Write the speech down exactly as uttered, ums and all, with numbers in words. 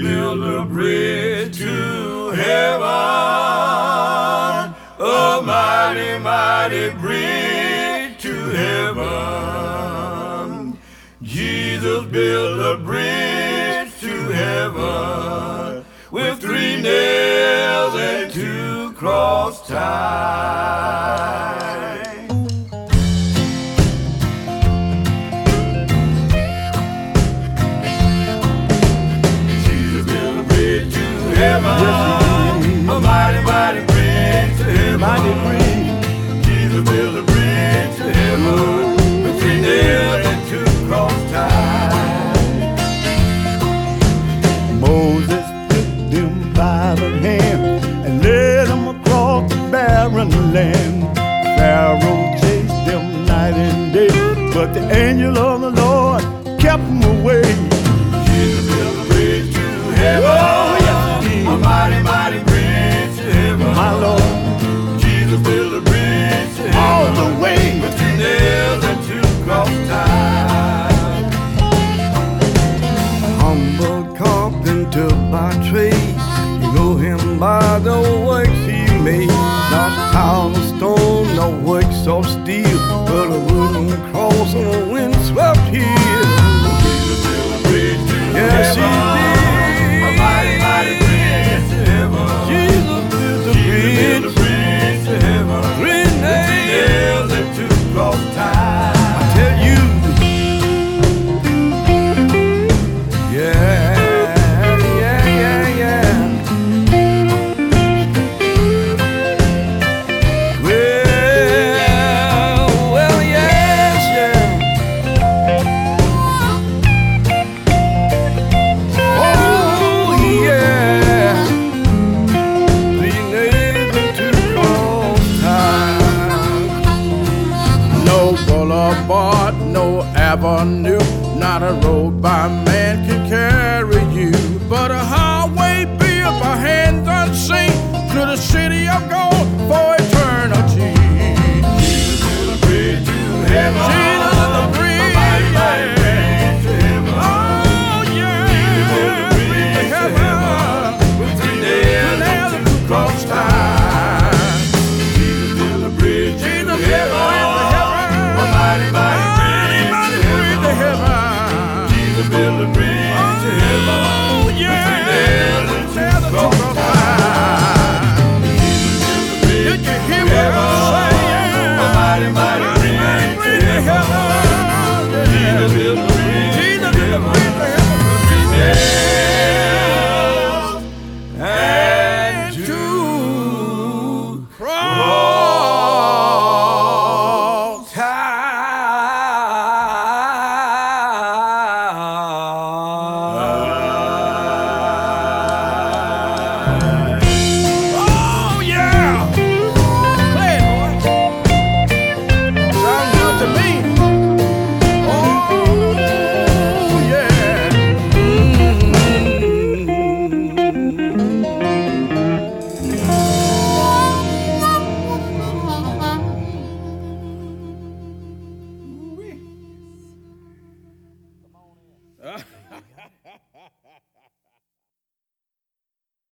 build a bridge to heaven, a mighty, mighty bridge to heaven. Jesus built a bridge to heaven with three nails and two cross ties. Heaven, a mighty, mighty bridge to heaven. Mighty bridge. Jesus built a bridge to heaven with three nails and two cross ties. Moses took them by the hand and led them across the barren land. Pharaoh chased them night and day, but the angel of the Lord kept them away. Jesus built a bridge to heaven. Oh, yes. A mighty, mighty bridge to heaven. My Lord. Jesus built a bridge to heaven. All the way. With two nails and two cross ties. Humble carpenter by trade, you know him by the works he made. Not town of stone, no works of steel, but a wooden cross on a windswept hill. Jesus built a bridge to yes, heaven. He did. A mighty, mighty bridge. Jesus built a bridge, a bridge to heaven. Three nails and two cross ties. I tell you, yeah, yeah, yeah, yeah. Well, well, yes, yeah. Oh, yeah. Boulevard, no avenue, not a road by man can carry you, but a highway built by hands unseen to the city of gold for eternity. Jesus built a bridge to heaven. Jesus is the bridge, yeah. To heaven. Oh yeah, Jesus built a bridge to heaven with three nails and two cross ties. Jesus built a bridge to heaven. Mighty,